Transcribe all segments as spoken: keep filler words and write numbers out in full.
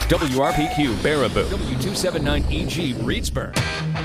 W R P Q Baraboo, W two seventy-nine E G Reedsburg.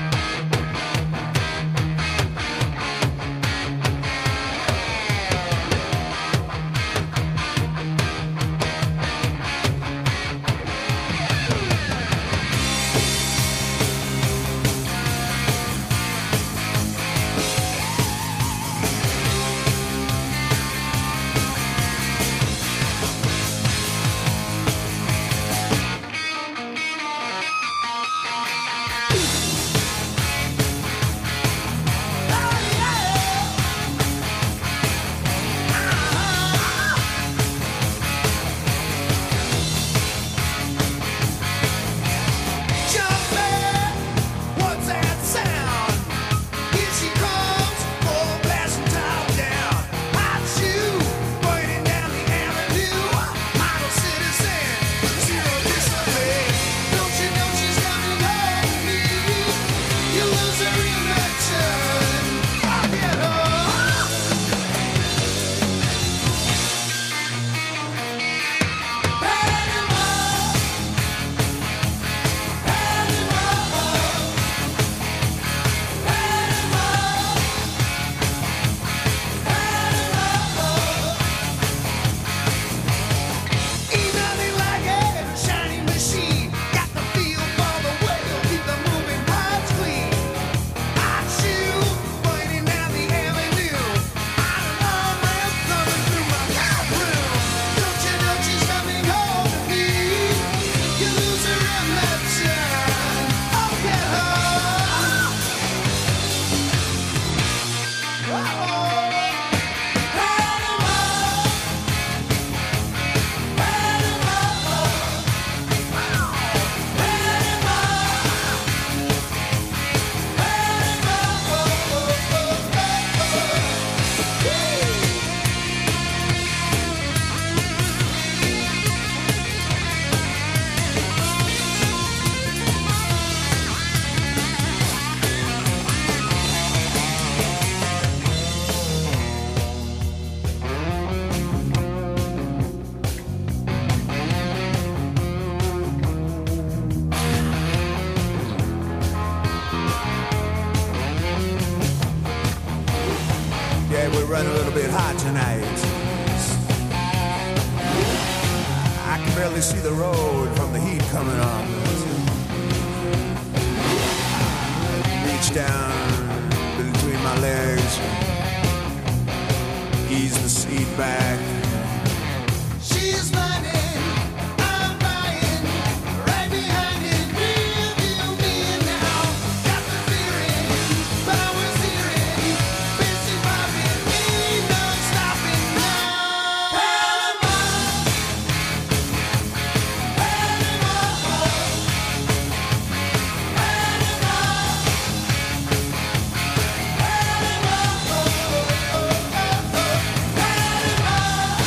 Running a little bit hot tonight. I can barely see the road from the heat coming on. Reach down between my legs, ease the seat back. She's running, I'm riding, right behind it, real deal me now. Got the feeling, power's hearing, busy popping, ain't no stopping now. Panama, Panama, Panama, Panama.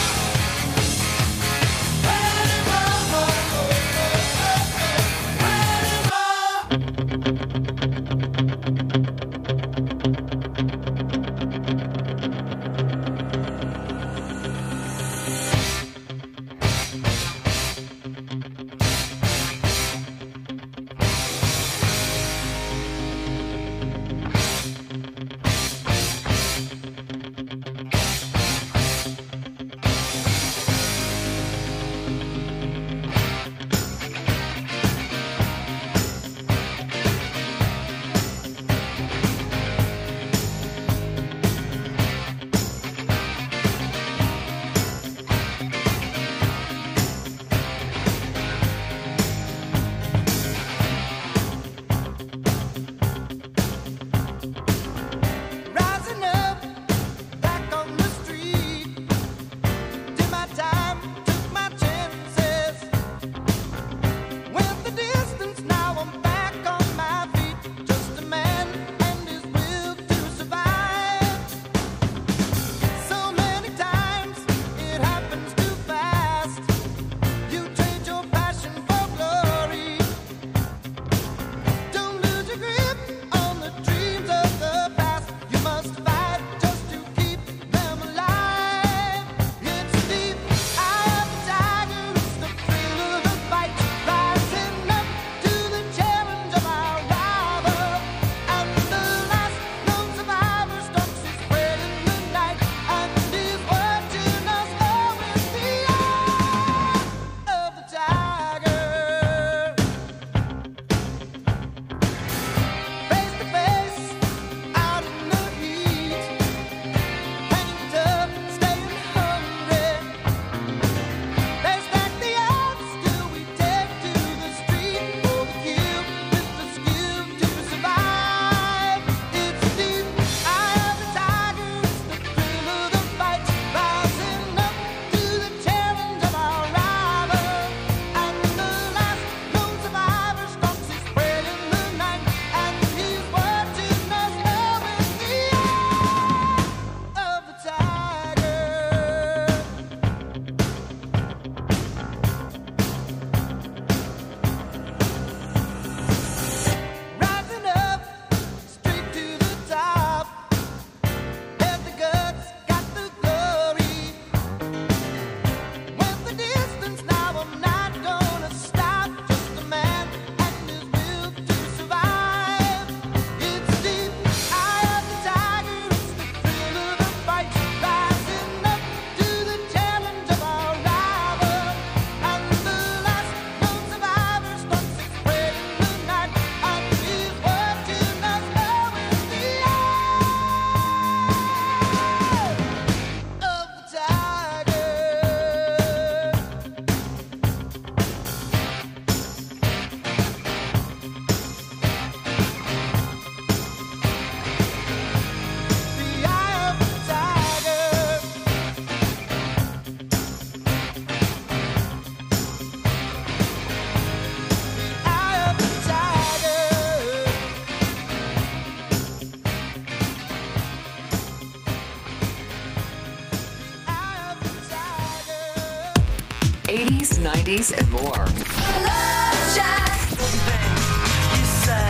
eighties, nineties, and more. Love Shack. You say,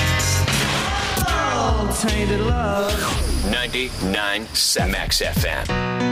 oh, tainted love. ninety-nine point seven Max F M.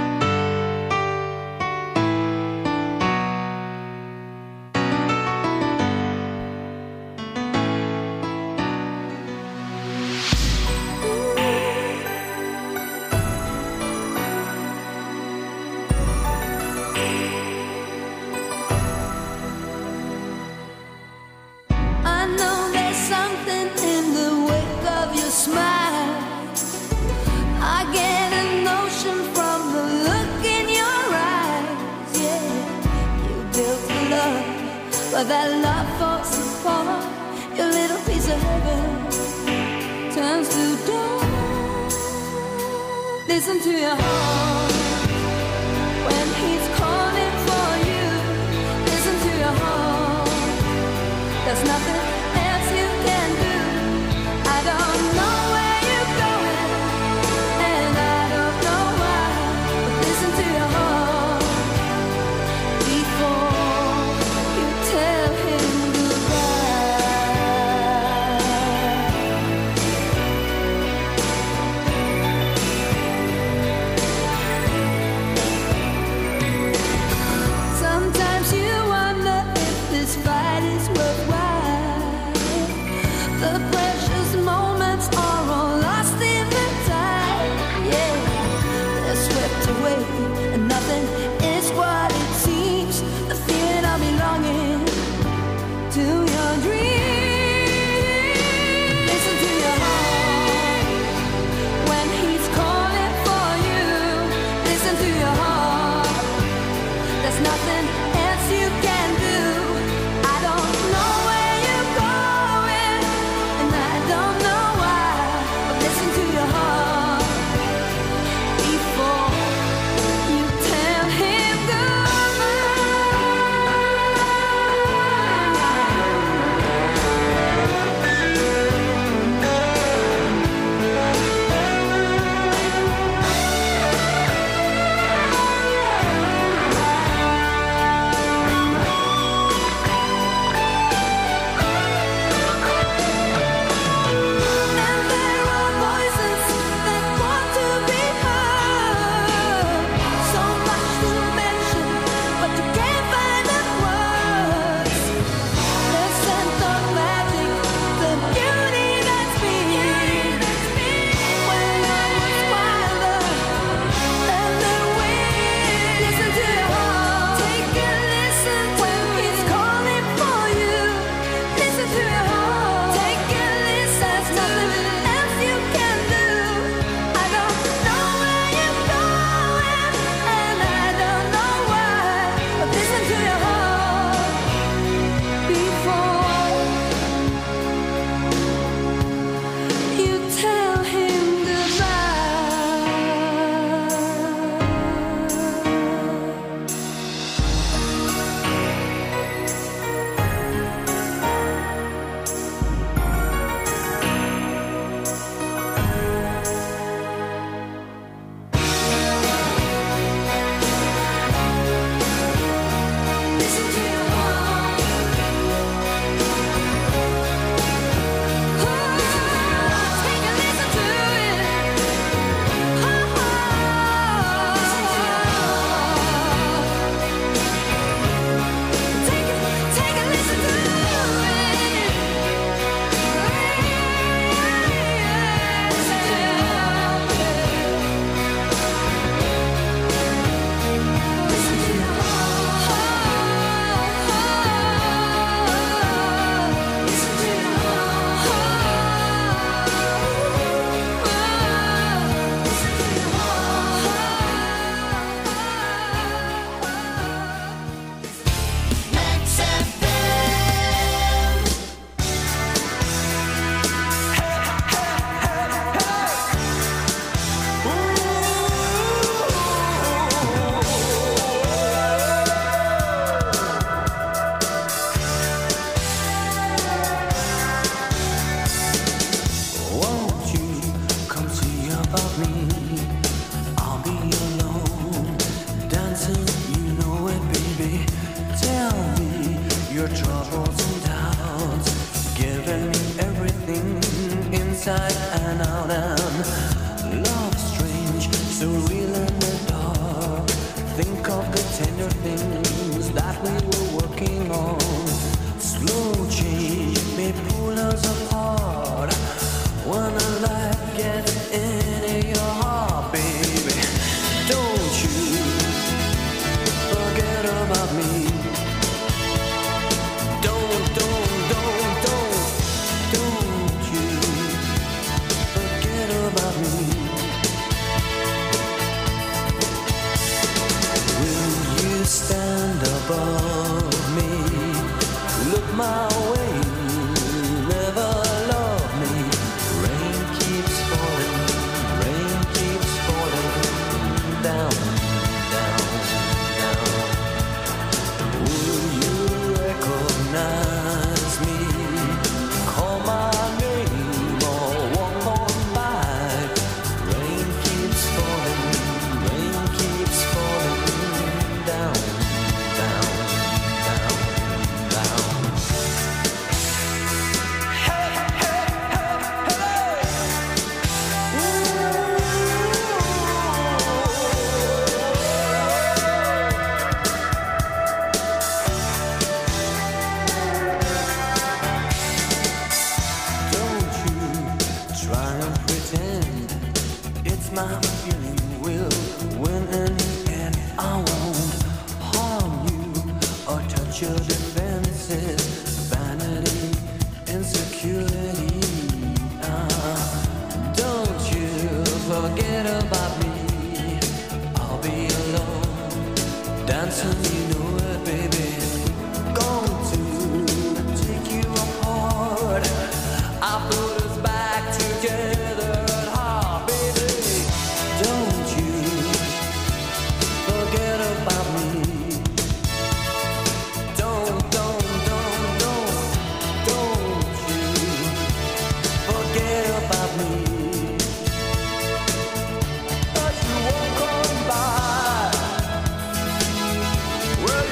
But that love falls apart. Your little piece of heaven turns to dawn. Listen to your heart when he's calling for you. Listen to your heart. There's nothing else you can do. I don't know where you're going, and I don't know why. But listen to your heart before tell him goodbye. Sometimes you wonder if this fight is worthwhile. The precious moments are all lost in the tide. Yeah, they're swept away, and nothing is what it seems. The feeling of belonging to your dreams. Listen to your heart when he's calling for you. Listen to your heart. There's nothing else you can do. I don't know where you're going, and I don't know why. But listen to your heart before you tell him I'll be alone, dancing, you know it, baby. inside and out, and love strange, so real in the dark. Think of the tender things that we were working on. Slow change may pull us apart. When a light gets into your heart, baby, don't you forget about me. Don't, don't, don't, don't, don't you forget about me. Will you stand above me? Look my way, never love me. Rain keeps falling, rain keeps falling down, down, down. Will you recognize me? Call my name or walk on by. Rain keeps falling, rain keeps falling down, down, down, down. Hey, hey, hey, hey! Don't you try and pretend it's my feeling. Will win in the end. I won't harm you or touch your defenses. Vanity, insecurity. Ah, don't you forget about me. I'll be alone, dancing, you know it, baby. Going to take you apart. I put us back together at heart, baby. Don't you forget about me. Don't, don't, don't, don't, don't you forget about me. As you walk on by, well,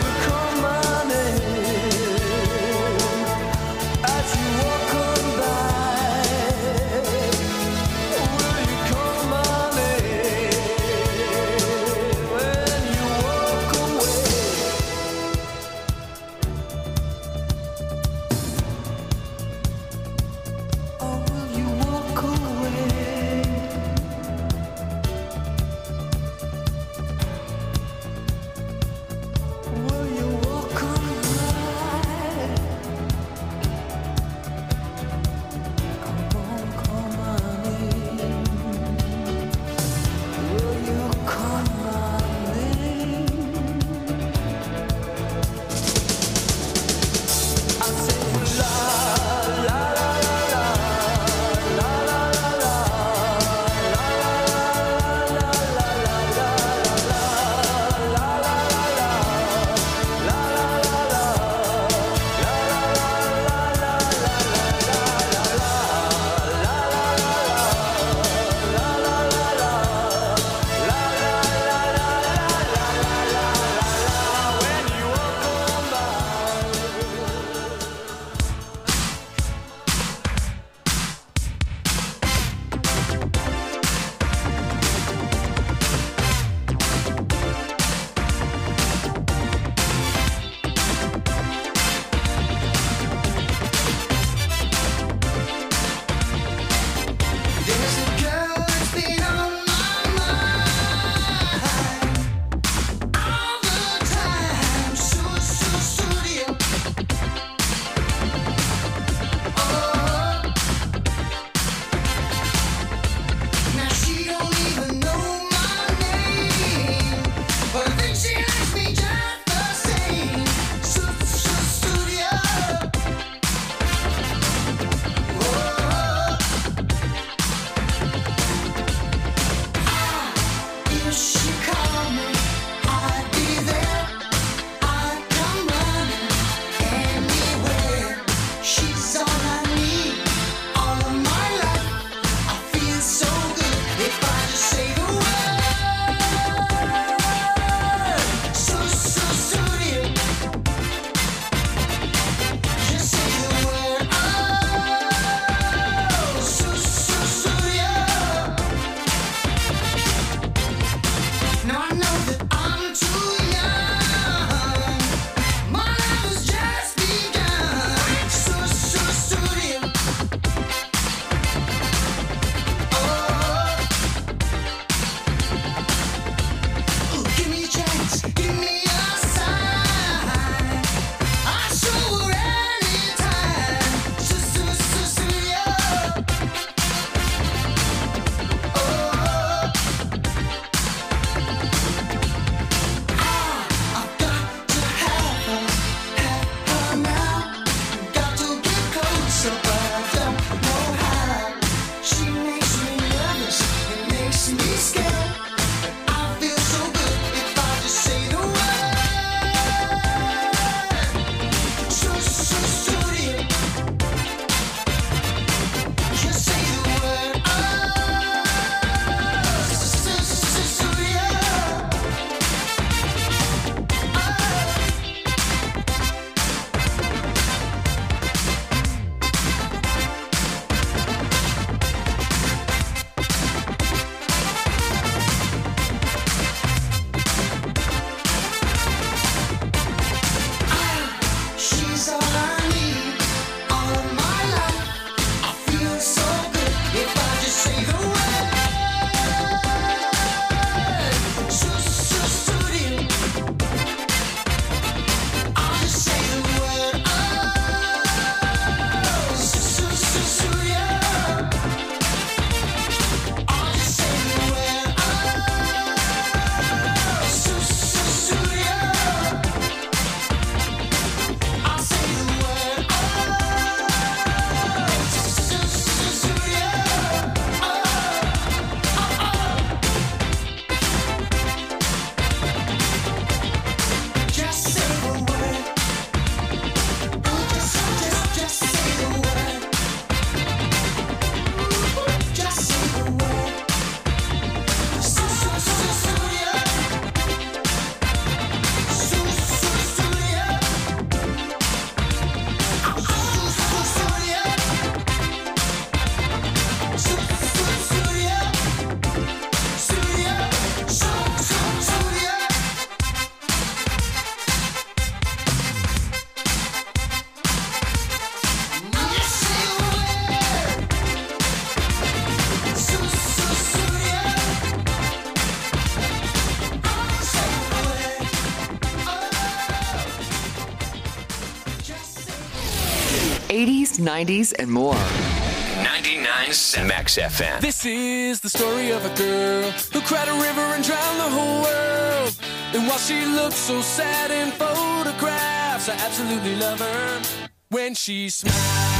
eighties, nineties, and more. ninety-nine point seven Max F M. This is the story of a girl who cried a river and drowned the whole world. And while she looks so sad in photographs, I absolutely love her when she smiles.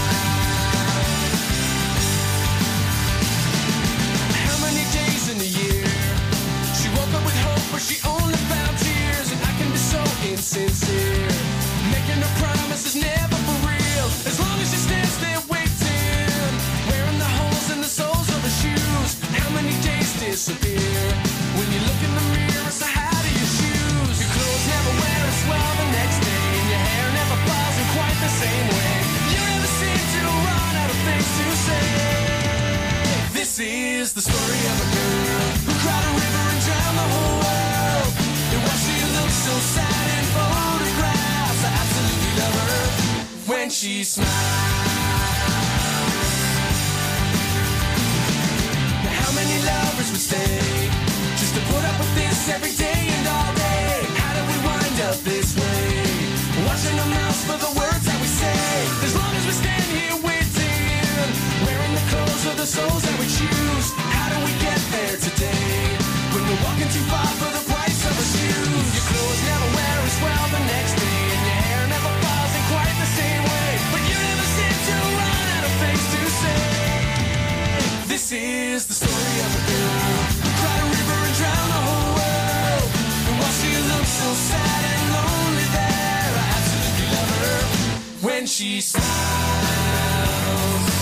How many days in a year she woke up with hope, but she only found tears? And I can be so insincere, making her promises never for real. As long as she stands there waiting, wearing the holes in the soles of her shoes. How many days disappear when you look in the mirror? So how do you choose? Your clothes never wear as well the next day, and your hair never falls in quite the same way. You never seem to run out of things to say. This is the story of a girl who cried a river and drowned the whole world. And while she looks so sad in photographs, I absolutely love her when she smiles. Now how many lovers would stay just to put up with this every day and all day? How did we wind up this way? Watching our mouths for the words that we say. As long as we stand here waiting, wearing the clothes of the souls that we choose. How do we get there today when we're walking too far for the price of our shoes? Your clothes never wear as well the next day, and your hair never falls in quite the same way. But you never seem to run out of things to say. This is the story of a girl who cried a river and drowned the whole world. And while she looks so sad and lonely there, I absolutely love her when she smiles.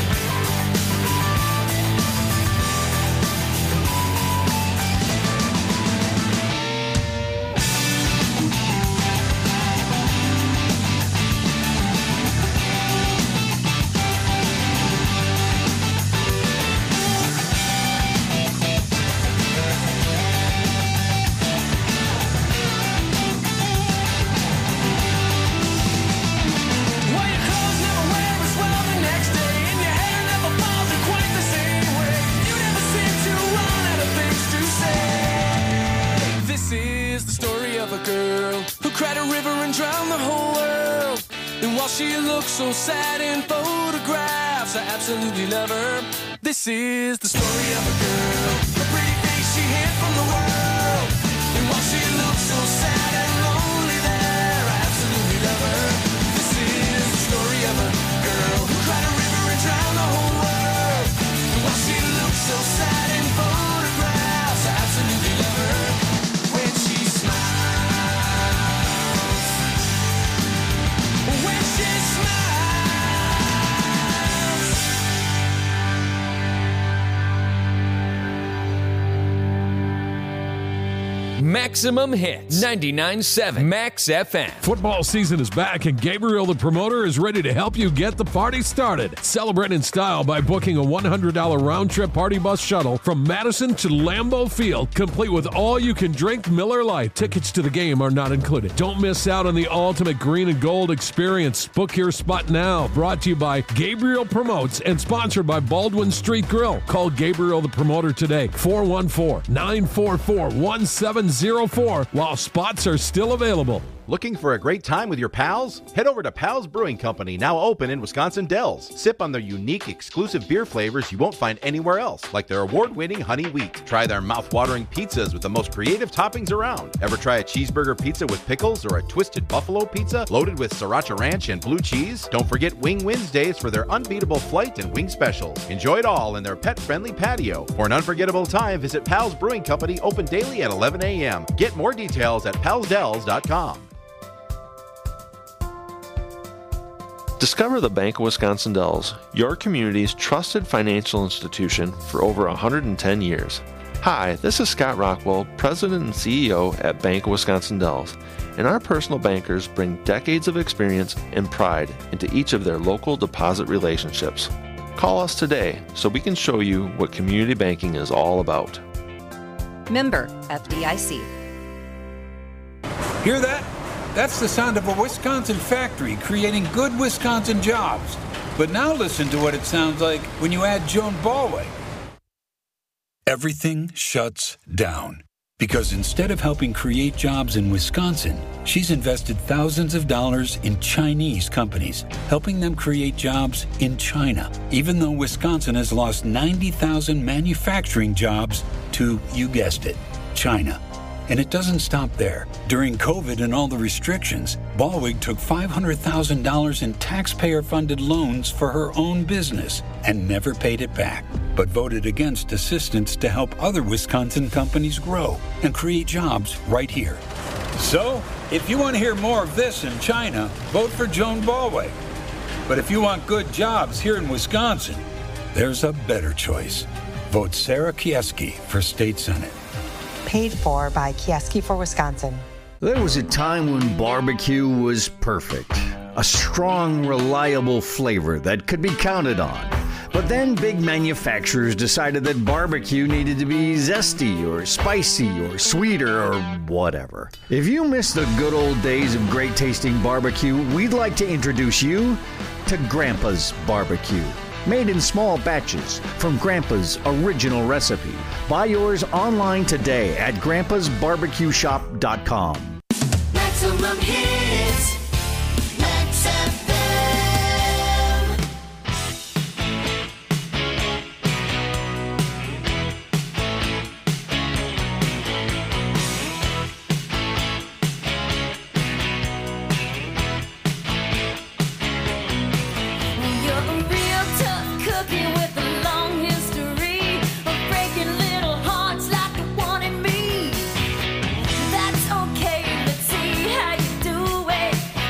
She looks so sad in photographs, I absolutely love her. This is the story of a girl, a pretty face she hid from the world. And while she looks so sad and lonely there, I absolutely love her. This is the story of a girl who cried a river and drowned the whole world. And while she looks so sad in photographs, Maximum Hits, ninety-nine point seven Max F M. Football season is back, and Gabriel the Promoter is ready to help you get the party started. Celebrate in style by booking a one hundred dollars round-trip party bus shuttle from Madison to Lambeau Field, complete with all-you-can-drink Miller Lite. Tickets to the game are not included. Don't miss out on the ultimate green and gold experience. Book your spot now. Brought to you by Gabriel Promotes and sponsored by Baldwin Street Grill. Call Gabriel the Promoter today, four one four, nine four four, one seven zero four, while spots are still available. Looking for a great time with your pals? Head over to Pals Brewing Company, now open in Wisconsin Dells. Sip on their unique, exclusive beer flavors you won't find anywhere else, like their award-winning Honey Wheat. Try their mouth-watering pizzas with the most creative toppings around. Ever try a cheeseburger pizza with pickles or a twisted buffalo pizza loaded with sriracha ranch and blue cheese? Don't forget Wing Wednesdays for their unbeatable flight and wing specials. Enjoy it all in their pet-friendly patio. For an unforgettable time, visit Pals Brewing Company, open daily at eleven a.m. Get more details at pals dells dot com. Discover the Bank of Wisconsin Dells, your community's trusted financial institution for over one hundred ten years. Hi, this is Scott Rockwell, President and C E O at Bank of Wisconsin Dells, and our personal bankers bring decades of experience and pride into each of their local deposit relationships. Call us today so we can show you what community banking is all about. Member F D I C. Hear that? That's the sound of a Wisconsin factory creating good Wisconsin jobs. But now listen to what it sounds like when you add Joan Ballweg. Everything shuts down. Because instead of helping create jobs in Wisconsin, she's invested thousands of dollars in Chinese companies, helping them create jobs in China, even though Wisconsin has lost ninety thousand manufacturing jobs to, you guessed it, China. And it doesn't stop there. During COVID and all the restrictions, Ballweg took five hundred thousand dollars in taxpayer-funded loans for her own business and never paid it back, but voted against assistance to help other Wisconsin companies grow and create jobs right here. So, if you want to hear more of this in China, vote for Joan Ballweg. But if you want good jobs here in Wisconsin, there's a better choice. Vote Sarah Kieski for State Senate. Paid for by Kieski for Wisconsin. There was a time when barbecue was perfect. A strong, reliable flavor that could be counted on. But then big manufacturers decided that barbecue needed to be zesty or spicy or sweeter or whatever. If you miss the good old days of great tasting barbecue, we'd like to introduce you to Grandpa's Barbecue. Made in small batches from Grandpa's original recipe. Buy yours online today at grandpas barbecue shop dot com. Maximum hits, Max F M. You're a real tough cookie with a long history of breaking little hearts like the one in me. That's okay, let's see how you do it.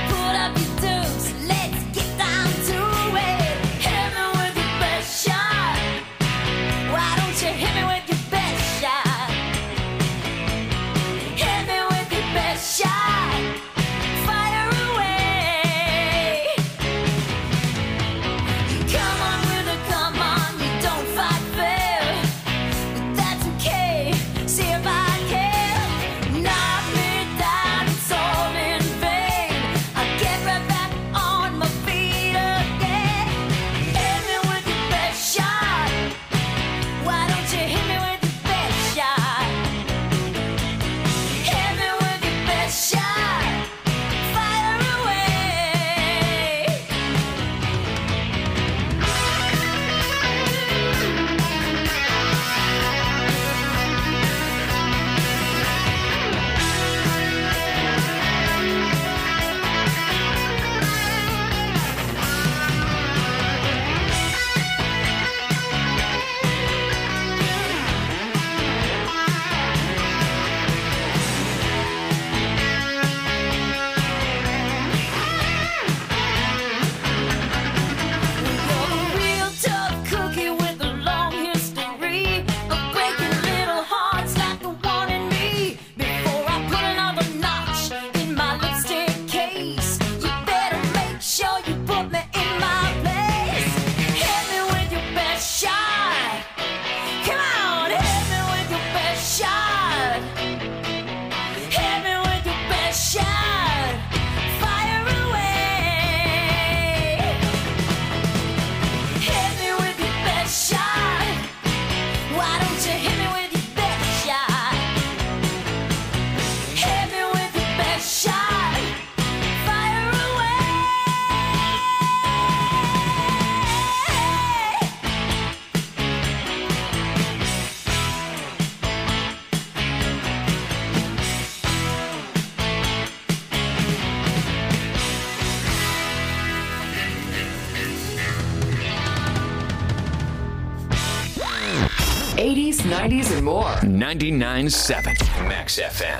eighties, nineties, and more. ninety-nine point seven Max F M.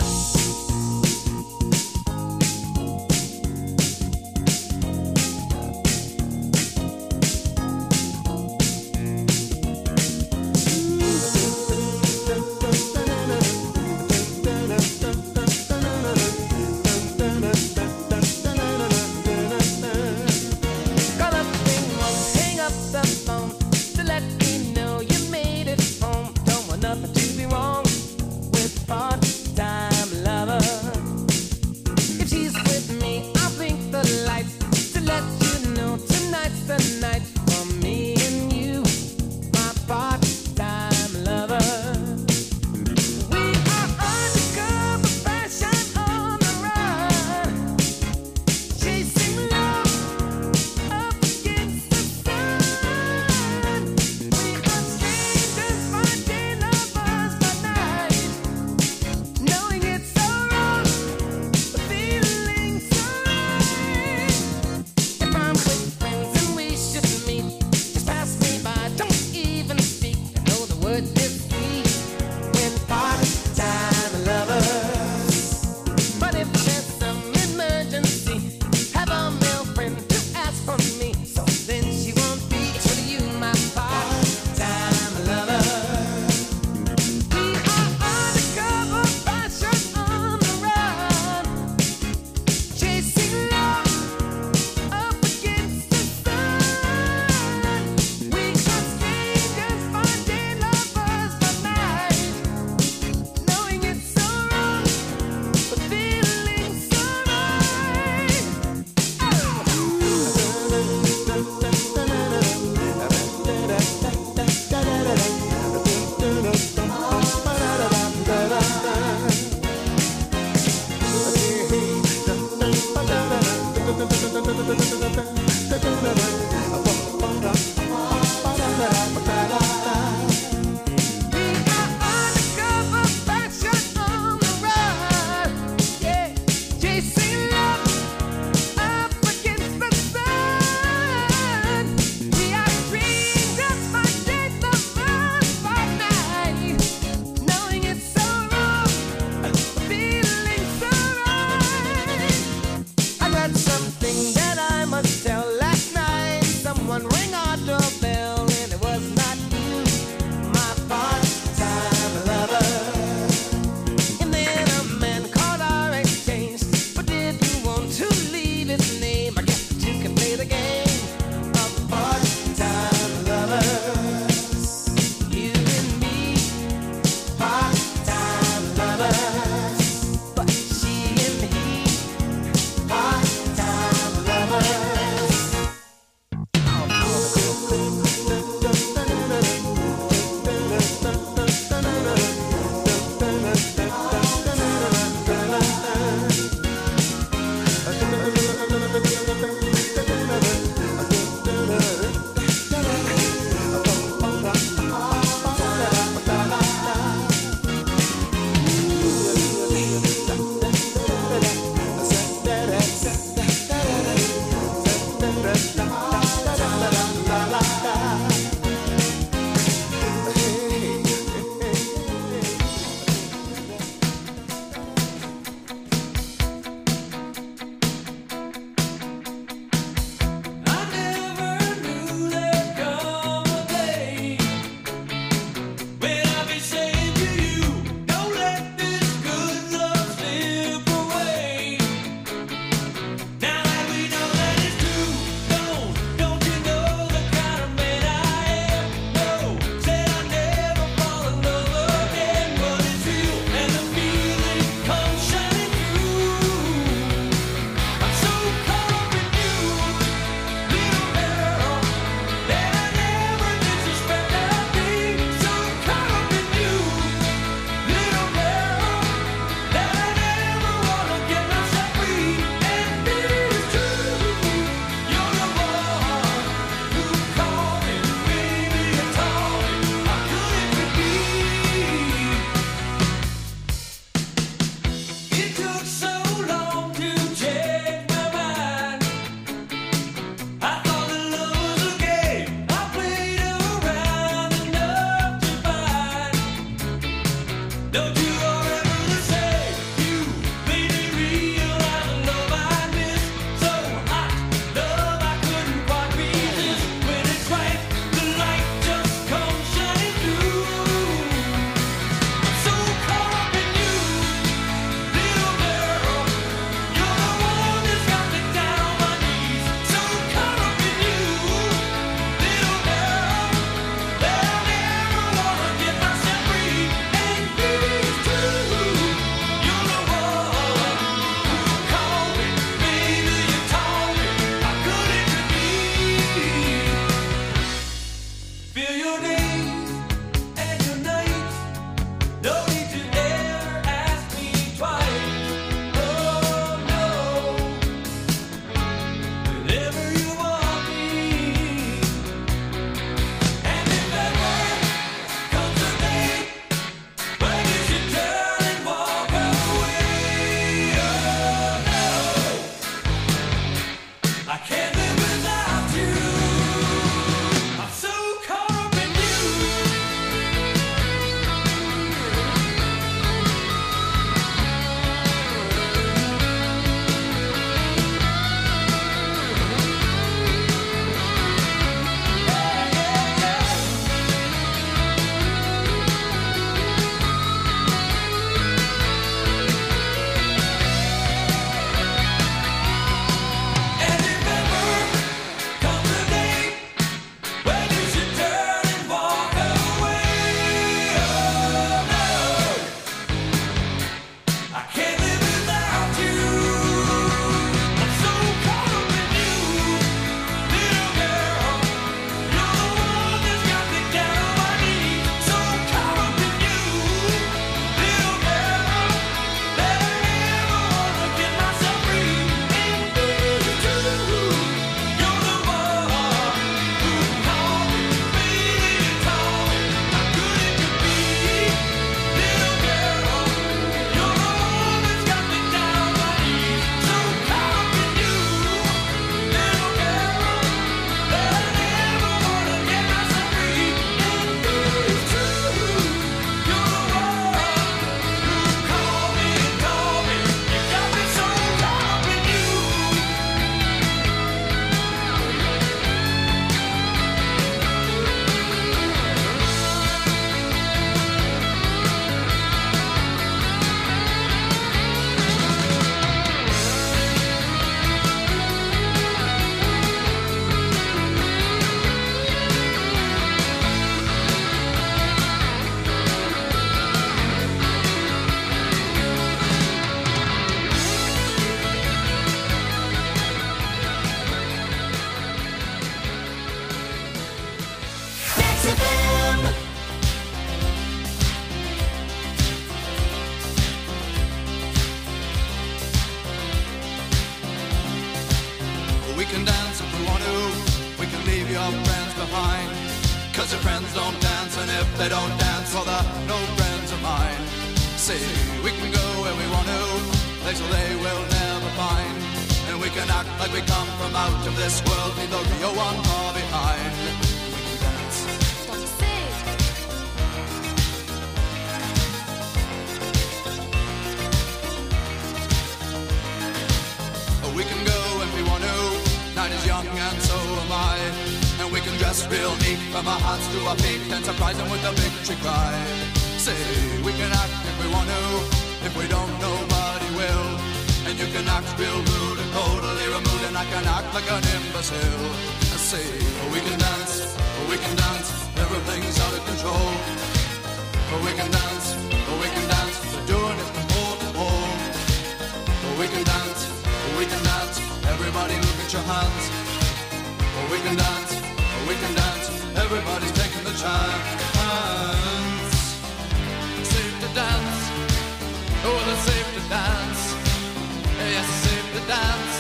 Nothing to be wrong with part-time lover. Cause your friends don't dance, and if they don't dance, well, they're no friends of mine. See, we can go where we want to, places they will never find. And we can act like we come from out of this world, leave the real one far behind. We can dance. We can go if we want to, night is young and so am I. And we can dress real neat from our hearts to our feet and surprise them with a victory cry. Say, we can act if we want to, if we don't, nobody will. And you can act real rude and totally removed, and I can act like an imbecile. I say, we can dance, we can dance, everything's out of control. We can dance, we can dance, we're doing it from pole to pole. We can dance, we can dance, everybody look at your hands. We can dance, we can dance, everybody's taking the chance. Safe to dance, oh, it's safe to dance. Yes, it's safe to dance.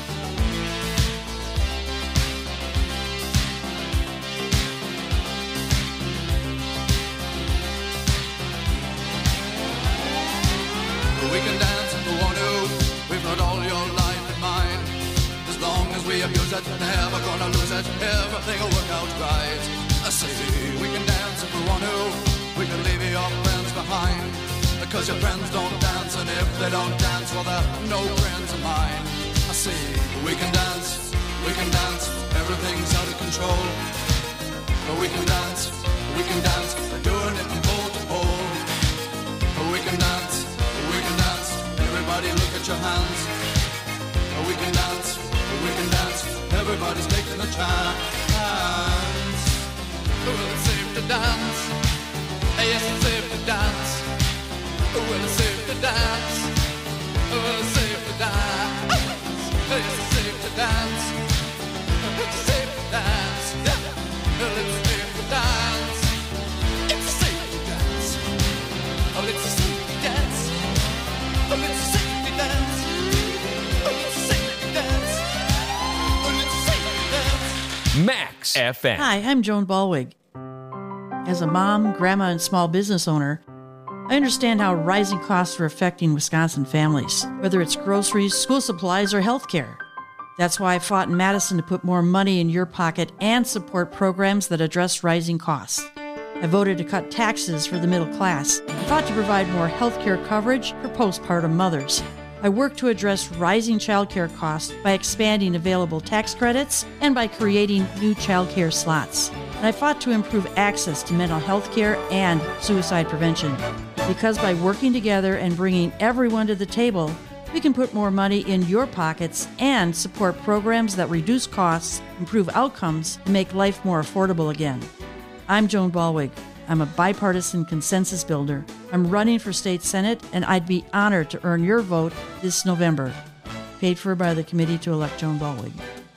We can dance if we want to, we've got all your life in mind. As long as we abuse it, never gonna lose it, everything will work out right. I say, we can dance if we want to, we can leave your friends behind. Cause your friends don't dance, and if they don't dance, well, they're no friends of mine. I say, we can dance, we can dance, everything's out of control. But we can dance, we can dance, we're doing it from pole to pole. But we can dance, we can dance, everybody look at your hands. But we can dance, we can dance, everybody's taking a chance. Well, it's safe to dance, yes, it's safe to dance. Well, it's safe to dance, well, it's safe to dance. Yes, it's safe to dance, it's safe to dance. Well, it's safe to dance, it's safe to dance. Oh, it's safe to dance, oh, it's safe to dance. Oh, it's safe to dance, oh, it's safe to dance. Max F M. Hi, I'm Joan Ballwig. As a mom, grandma, and small business owner, I understand how rising costs are affecting Wisconsin families, whether it's groceries, school supplies, or healthcare. That's why I fought in Madison to put more money in your pocket and support programs that address rising costs. I voted to cut taxes for the middle class. I fought to provide more healthcare coverage for postpartum mothers. I worked to address rising childcare costs by expanding available tax credits and by creating new childcare slots. And I fought to improve access to mental health care and suicide prevention. Because by working together and bringing everyone to the table, we can put more money in your pockets and support programs that reduce costs, improve outcomes, and make life more affordable again. I'm Joan Ballwig. I'm a bipartisan consensus builder. I'm running for state senate, and I'd be honored to earn your vote this November. Paid for by the committee to elect Joan Ballwig.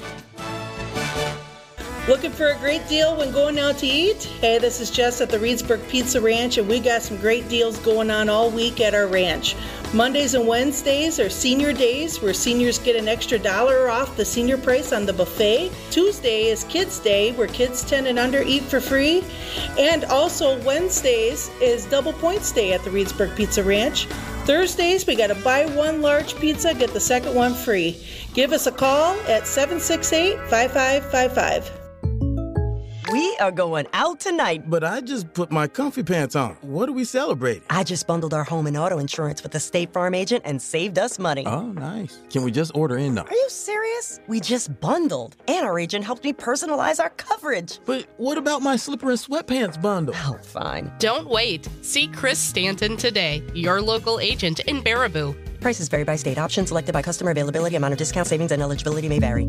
Looking for a great deal when going out to eat? Hey, this is Jess at the Reedsburg Pizza Ranch, and we got some great deals going on all week at our ranch. Mondays and Wednesdays are senior days, where seniors get an extra dollar off the senior price on the buffet. Tuesday is Kids Day, where kids ten and under eat for free. And also Wednesdays is Double Points Day at the Reedsburg Pizza Ranch. Thursdays, we got a buy one large pizza, get the second one free. Give us a call at seven six eight, five five five five. We are going out tonight. But I just put my comfy pants on. What are we celebrating? I just bundled our home and auto insurance with a State Farm agent and saved us money. Oh, nice. Can we just order in now? Are you serious? We just bundled. And our agent helped me personalize our coverage. But what about my slipper and sweatpants bundle? Oh, fine. Don't wait. See Chris Stanton today, your local agent in Baraboo. Prices vary by state. Options selected by customer. Availability, amount of discount, savings, and eligibility may vary.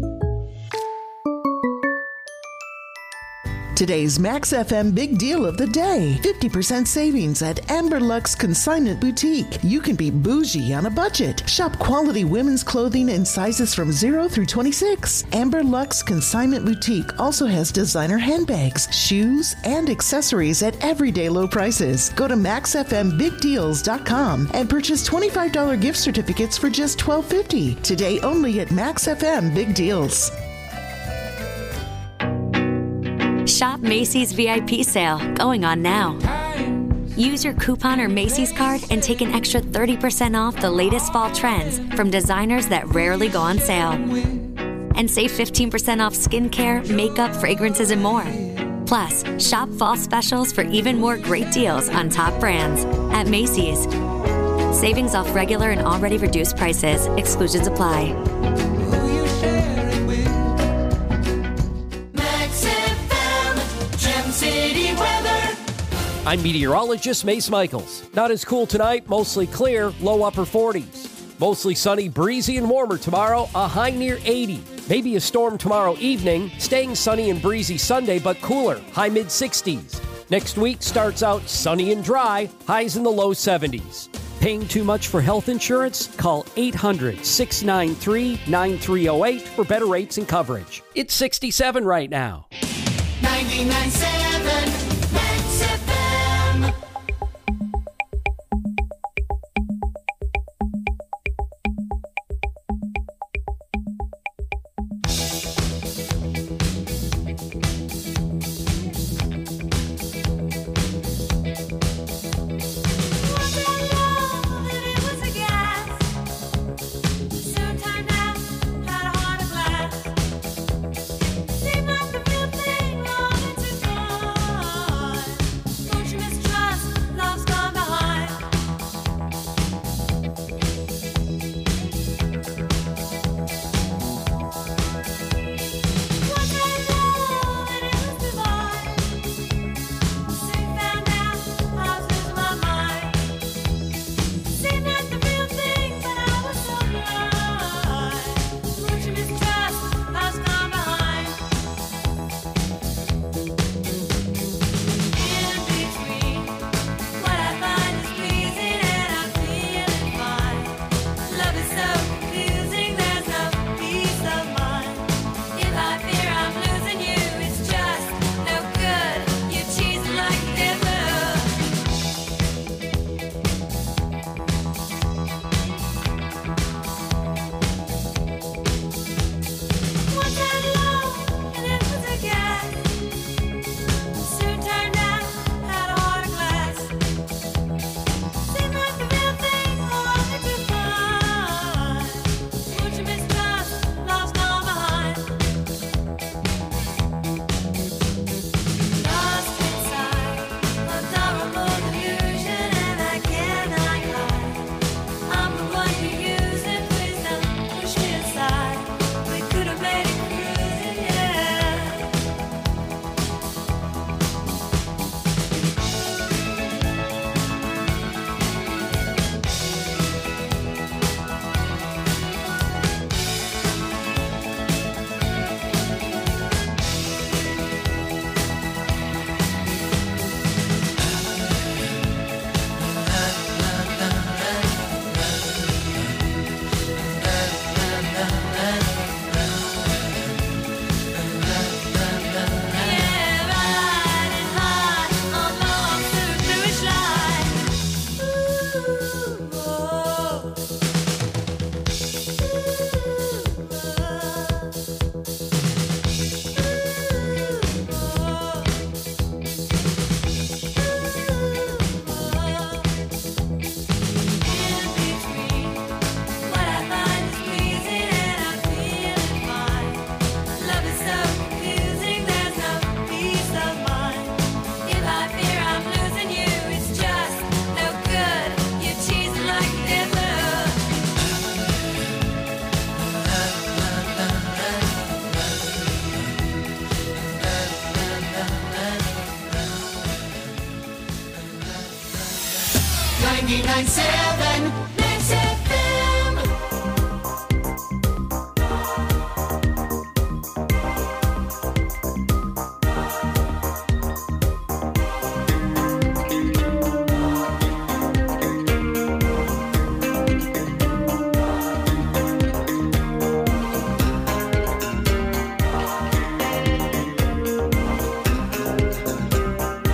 Today's Max F M big deal of the day. fifty percent savings at Amber Lux Consignment Boutique. You can be bougie on a budget. Shop quality women's clothing in sizes from zero through twenty-six. Amber Lux Consignment Boutique also has designer handbags, shoes, and accessories at everyday low prices. Go to max f m big deals dot com and purchase twenty-five dollars gift certificates for just twelve fifty. Today only at Max F M Big Deals. Shop Macy's V I P sale, going on now. Use your coupon or Macy's card and take an extra thirty percent off the latest fall trends from designers that rarely go on sale. And save fifteen percent off skincare, makeup, fragrances, and more. Plus, shop fall specials for even more great deals on top brands at Macy's. Savings off regular and already reduced prices. Exclusions apply. I'm meteorologist Mace Michaels. Not as cool tonight, mostly clear, low upper forties. Mostly sunny, breezy, and warmer tomorrow, a high near eighty. Maybe a storm tomorrow evening, staying sunny and breezy Sunday, but cooler, high mid sixties. Next week starts out sunny and dry, highs in the low seventies. Paying too much for health insurance? Call eight hundred, six nine three, nine three zero eight for better rates and coverage. It's sixty-seven right now. ninety-nine point seven Max F M. Seemed like the real thing all into gone. nine seven Mix F M.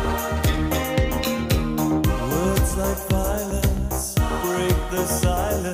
Words like violence break the silence.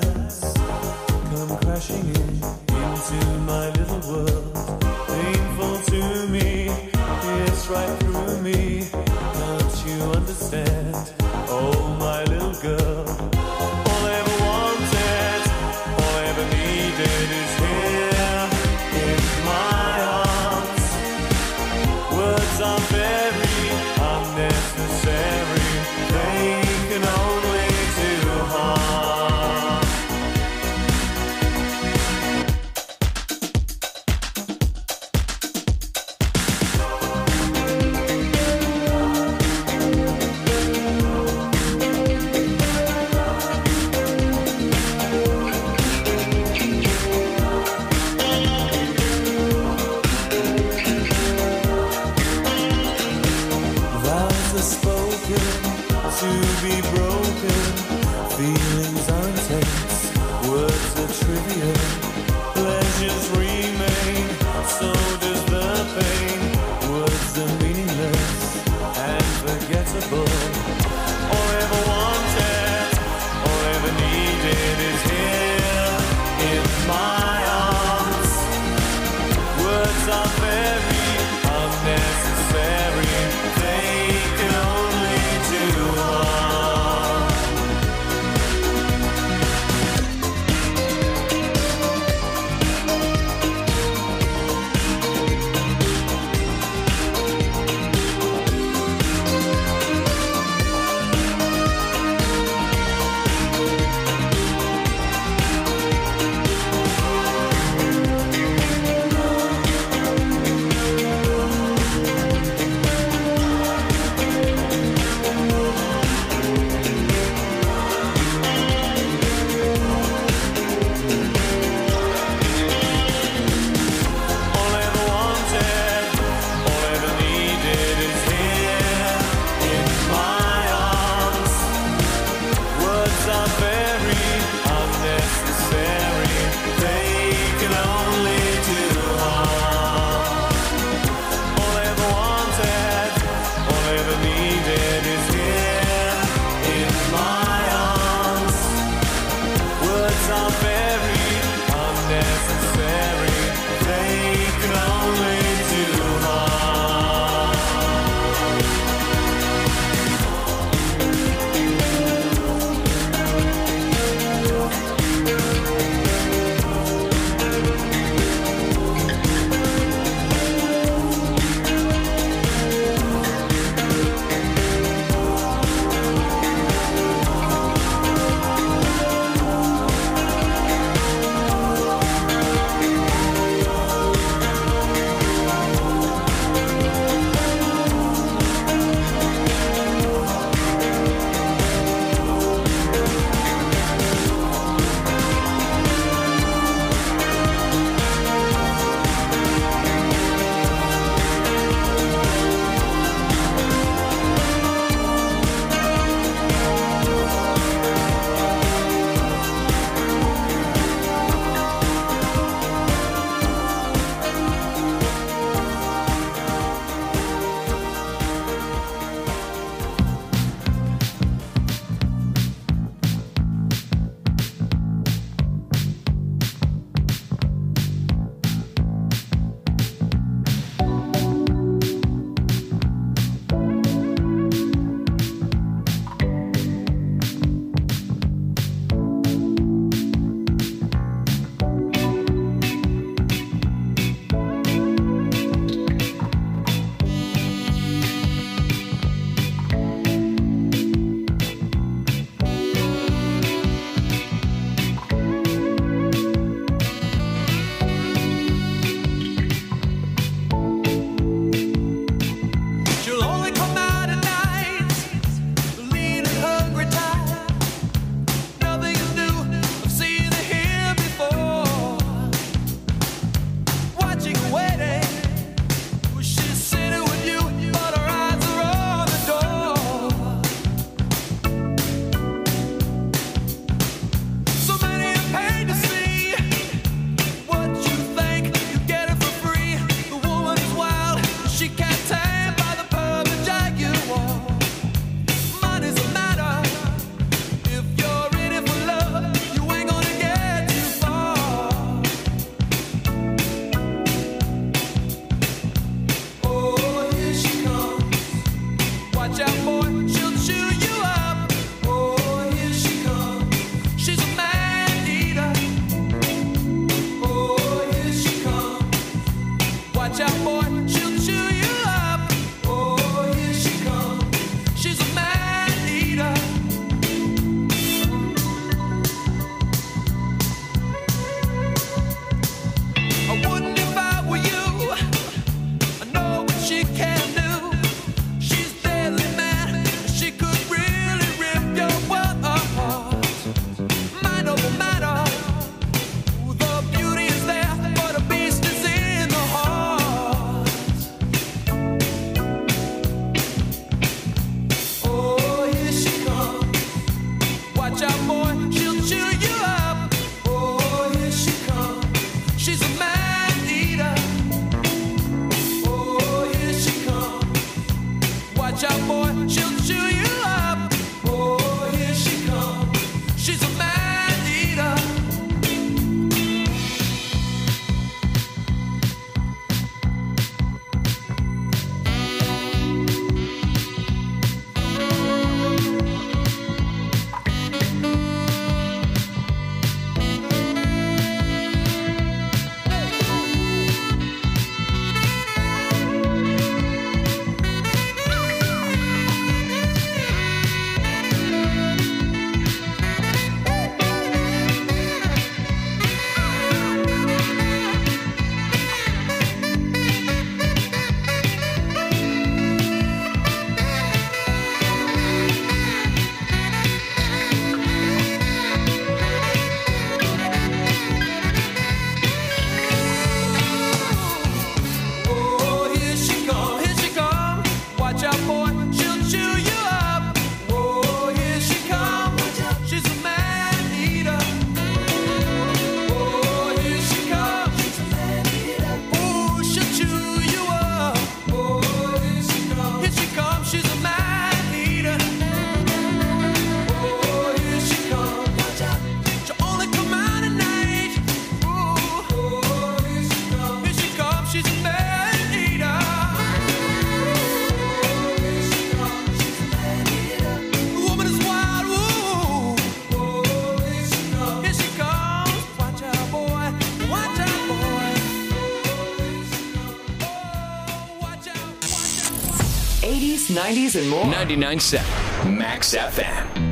Watch out, boy, she'll chew you up. Oh, here she comes. She's a man eater. Oh, here she comes. Watch out, boy, she'll chew you up. Oh, here she comes. She's a man eater. nineties and more. ninety-nine point seven Max F M.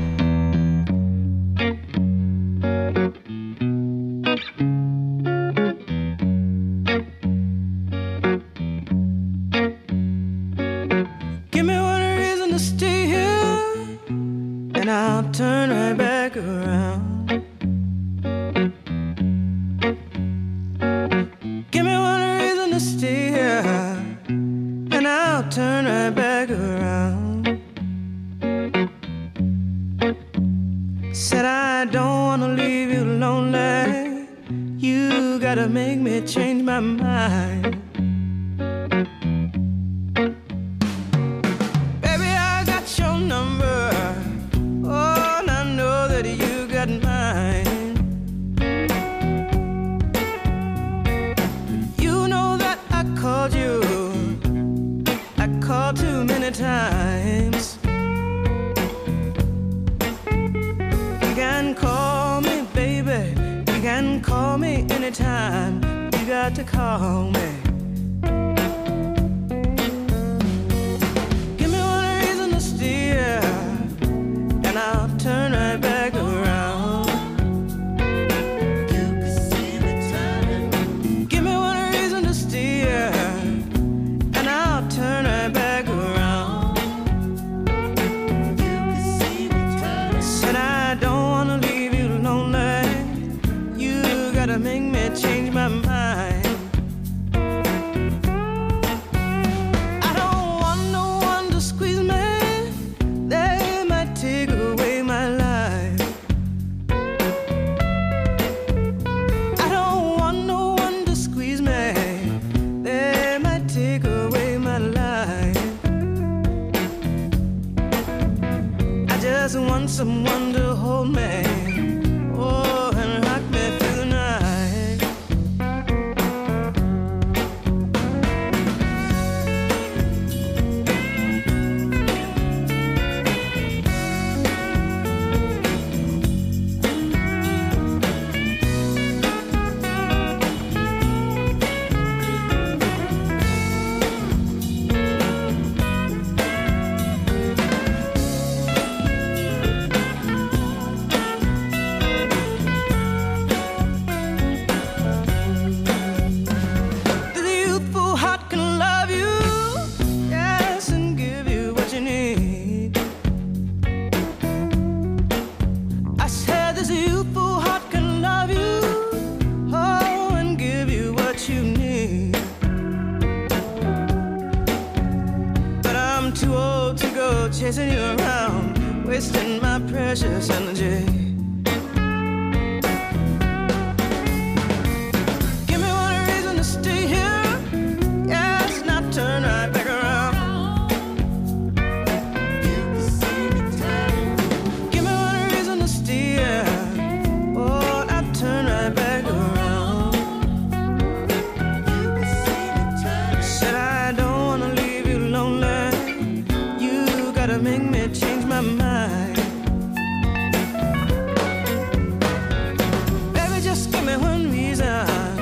Chasing you around, wasting my precious energy.